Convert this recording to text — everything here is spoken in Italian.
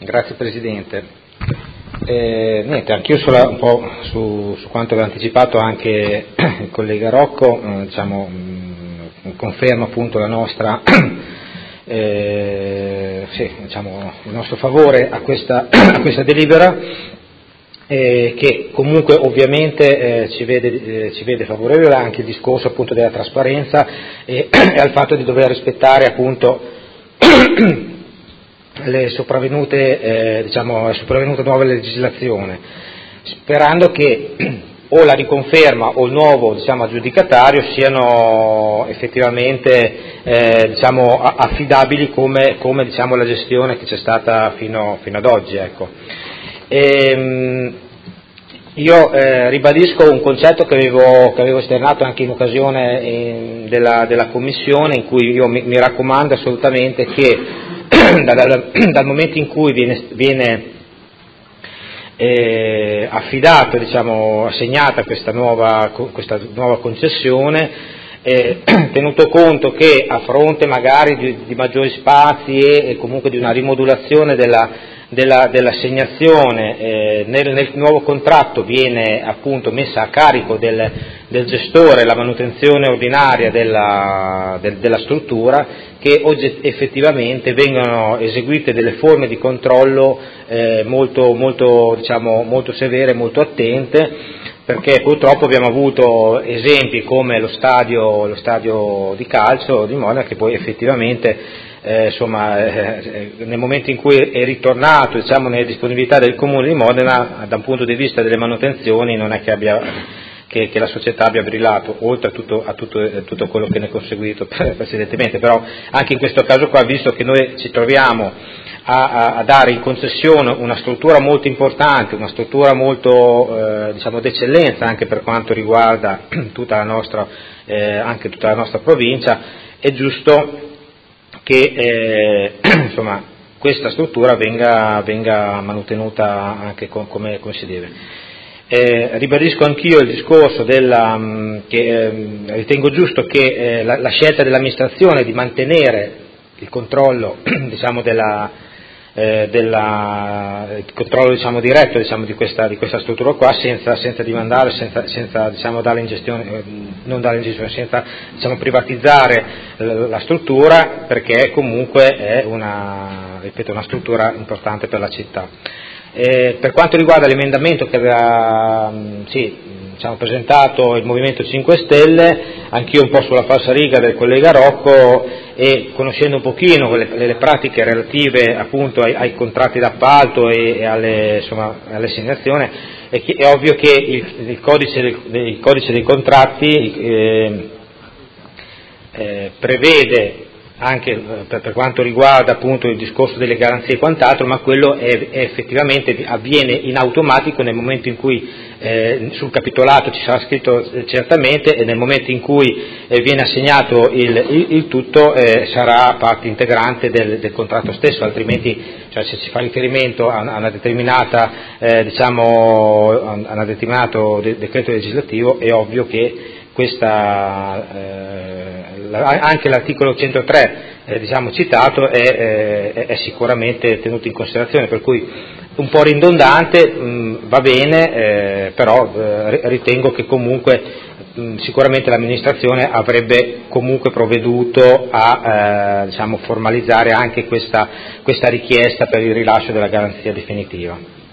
Grazie Presidente. Niente, anch'io un po' su quanto aveva anticipato anche il collega Rocco, confermo appunto la nostra, il nostro favore a questa delibera, che comunque ovviamente ci vede favorevole anche il discorso appunto della trasparenza e al fatto di dover rispettare appunto le sopravvenute nuove legislazione, sperando che o la riconferma o il nuovo aggiudicatario siano effettivamente affidabili come la gestione che c'è stata fino ad oggi, ecco. Io ribadisco un concetto che avevo esternato anche in occasione della commissione, in cui io mi raccomando assolutamente che dal momento in cui viene assegnata questa nuova concessione, tenuto conto che a fronte magari di maggiori spazi e comunque di una rimodulazione dell'assegnazione, nel nuovo contratto viene appunto messa a carico del gestore la manutenzione ordinaria della struttura, che effettivamente vengono eseguite delle forme di controllo molto severe, molto attente, perché purtroppo abbiamo avuto esempi come lo stadio di calcio di Modena, che poi effettivamente nel momento in cui è ritornato nelle disponibilità del Comune di Modena, da un punto di vista delle manutenzioni non è che la società abbia brillato, oltre a tutto quello che ne è conseguito precedentemente. Però anche in questo caso qua, visto che noi ci troviamo a dare in concessione una struttura molto importante, una struttura molto d'eccellenza anche per quanto riguarda tutta la nostra provincia, è giusto che questa struttura venga mantenuta anche come si deve. Ribadisco anch'io il discorso che ritengo giusto che la scelta dell'amministrazione di mantenere il controllo il controllo diretto di questa struttura qua, senza dimandare, senza darla in gestione, senza privatizzare la struttura, perché comunque è una struttura importante per la città. Per quanto riguarda l'emendamento che aveva presentato il Movimento 5 Stelle, anch'io un po' sulla falsariga del collega Rocco, e conoscendo un pochino le pratiche relative appunto ai contratti d'appalto e alle assegnazioni, è ovvio che il codice dei contratti prevede anche per quanto riguarda appunto il discorso delle garanzie e quant'altro, ma quello effettivamente avviene in automatico nel momento in cui sul capitolato ci sarà scritto certamente, e nel momento in cui viene assegnato il tutto sarà parte integrante del contratto stesso, altrimenti se si fa riferimento a una determinata a un determinato decreto legislativo, è ovvio che anche l'articolo 103 citato è sicuramente tenuto in considerazione, per cui un po' ridondante, va bene, però ritengo che comunque sicuramente l'amministrazione avrebbe comunque provveduto a formalizzare anche questa richiesta per il rilascio della garanzia definitiva.